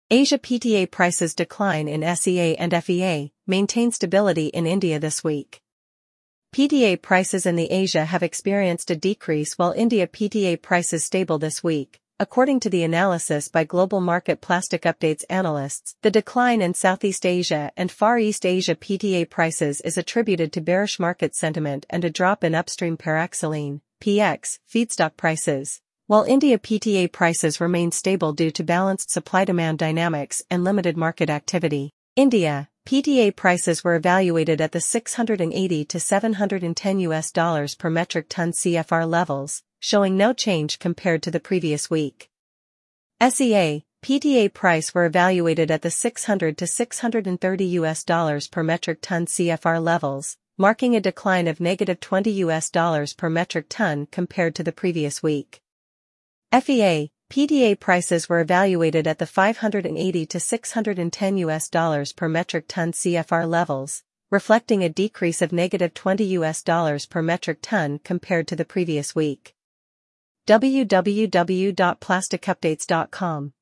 Asia PTA prices decline in SEA and FEA, maintain stability in India this week. PTA prices in the Asia have experienced a decrease while India PTA prices stable this week. According to the analysis by Global Market Plastic Updates analysts, the decline in Southeast Asia and Far East Asia PTA prices is attributed to bearish market sentiment and a drop in upstream paraxylene (PX) feedstock prices, while India PTA prices remain stable due to balanced supply-demand dynamics and limited market activity. India PTA prices were evaluated at the $680 to $710 per metric ton CFR levels, showing no change compared to the previous week. SEA PTA price were evaluated at the $600 to $630 per metric ton CFR levels, marking a decline of -$20 per metric ton compared to the previous week. FEA PTA prices were evaluated at the $580 to $610 per metric ton CFR levels, reflecting a decrease of -$20 per metric ton compared to the previous week. www.plasticupdates.com